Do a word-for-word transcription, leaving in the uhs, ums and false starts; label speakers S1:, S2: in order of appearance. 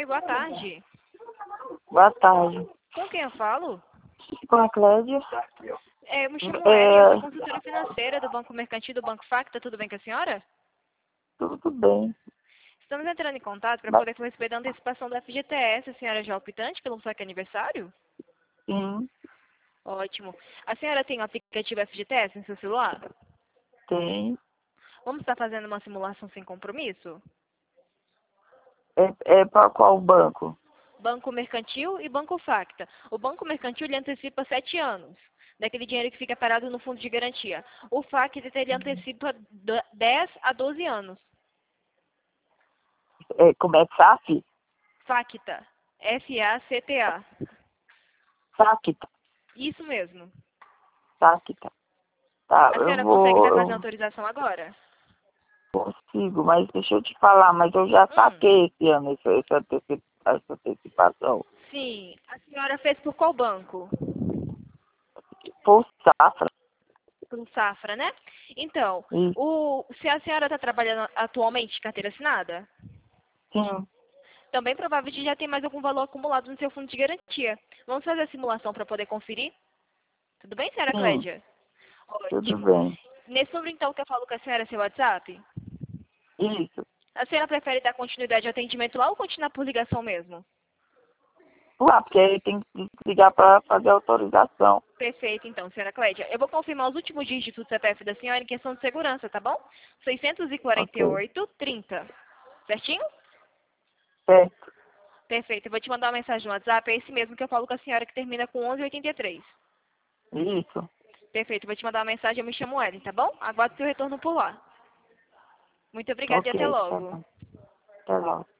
S1: boa tarde.
S2: Boa tarde.
S1: Com quem eu falo?
S2: Com a Clédia?
S1: É, eu me chamo
S2: É,
S1: Ellen, eu sou consultora financeira do Banco Mercantil do Banco Facta. Tudo bem com a senhora?
S2: Tudo bem.
S1: Estamos entrando em contato para
S2: Mas,
S1: poder receber a antecipação da F G T S, a senhora já é optante pelo saque aniversário?
S2: sim,
S1: Ótimo. A senhora tem o aplicativo F G T S em seu celular?
S2: tem.
S1: Vamos estar fazendo uma simulação sem compromisso?
S2: É, é para qual banco?
S1: Banco Mercantil e Banco Facta. O Banco Mercantil ele antecipa sete anos, daquele dinheiro que fica parado no fundo de garantia. O Facta ele antecipa d- dez a doze anos.
S2: É, como é S A F?
S1: Facta. F A C T A.
S2: Sacta.
S1: Isso mesmo.
S2: Sacta. Tá,
S1: A
S2: eu
S1: senhora consegue já
S2: vou,
S1: fazer a
S2: eu
S1: autorização agora?
S2: consigo, mas deixa eu te falar, mas eu já
S1: Hum,
S2: saquei esse ano essa, essa, anteci- essa antecipação.
S1: sim. A senhora fez por qual banco?
S2: Por safra.
S1: Pelo Safra, né? Então,
S2: E,
S1: o, se a senhora está trabalhando atualmente de carteira assinada,
S2: sim,
S1: também provável que já tem mais algum valor acumulado no seu fundo de garantia. Vamos fazer a simulação para poder conferir? Tudo bem, senhora
S2: sim,
S1: Clédia?
S2: tudo
S1: Ótimo.
S2: bem.
S1: Nesse número, então, que eu falo com a senhora, seu WhatsApp,
S2: Isso.
S1: a senhora prefere dar continuidade ao atendimento lá ou continuar por ligação mesmo?
S2: Ah, porque aí tem que ligar para fazer a autorização.
S1: Perfeito, então, senhora Clédia. Eu vou confirmar os últimos dígitos do C P F da senhora em questão de segurança, tá bom? seiscentos e quarenta e
S2: Ok.
S1: oito, trinta. Certinho?
S2: Certo.
S1: Perfeito. Eu vou te mandar uma mensagem no WhatsApp. É esse mesmo que eu falo com a senhora que termina com onze oitenta e três.
S2: Isso.
S1: Perfeito. Eu vou te mandar uma mensagem. Eu me chamo Ellen, tá bom? Aguardo seu retorno por lá. Muito obrigada e
S2: Ok,
S1: até
S2: tá
S1: logo.
S2: bom. Até logo.